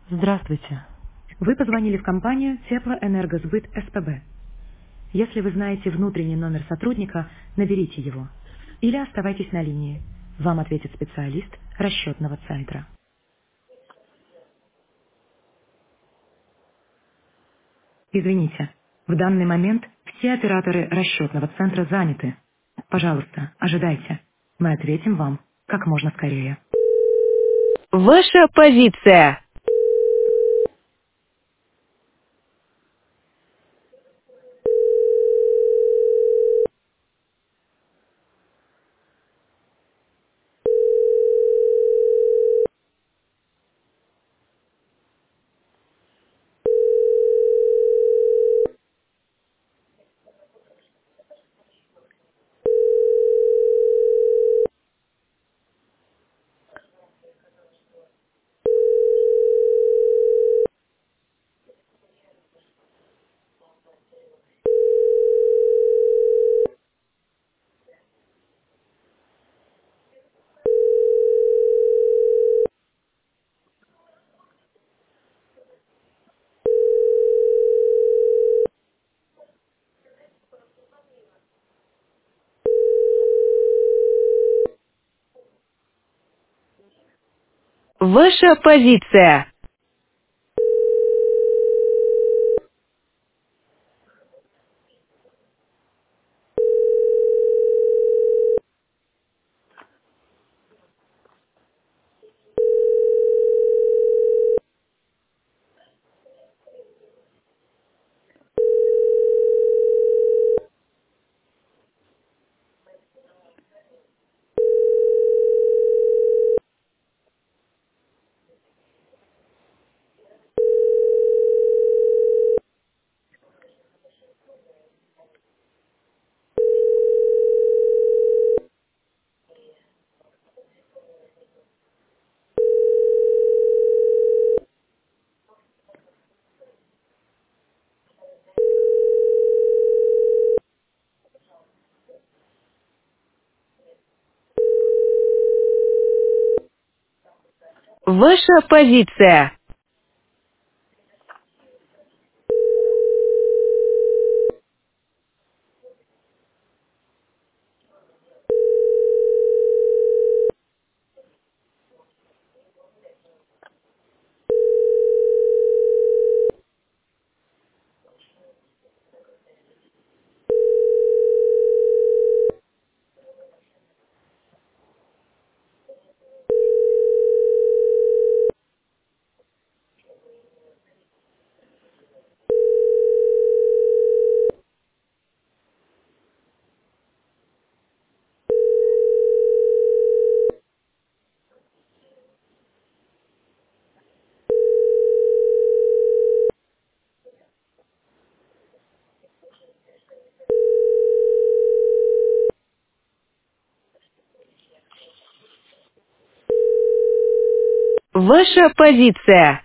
Здравствуйте. Вы позвонили в компанию Теплоэнергосбыт СПБ. Если вы знаете внутренний номер сотрудника, наберите его. Или оставайтесь на линии. Вам ответит специалист расчетного центра. Извините, в данный момент все операторы расчетного центра заняты. Пожалуйста, ожидайте. Мы ответим вам как можно скорее. Ваша позиция. Ваша позиция. Ваша позиция. Ваша позиция.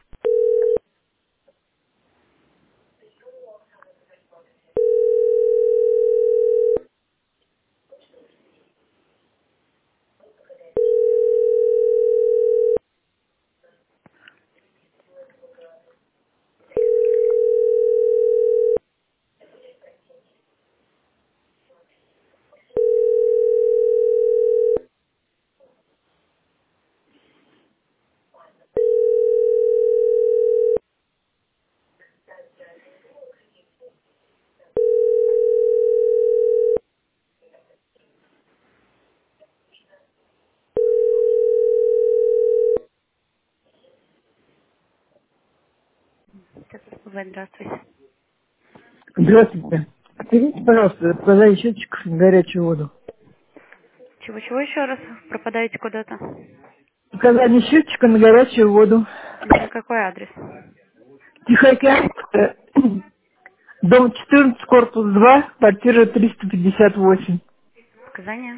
Здравствуйте. Здравствуйте. Ответите, пожалуйста, показали счетчик на горячую воду. Чего еще раз пропадаете куда-то? Показание счетчика на горячую воду. На какой адрес? Тихоокеанская, дом 14, корпус 2, квартира 358. Показания?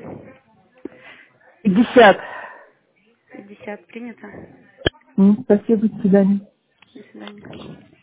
50. 50 принято. Спасибо, до свидания. До свидания.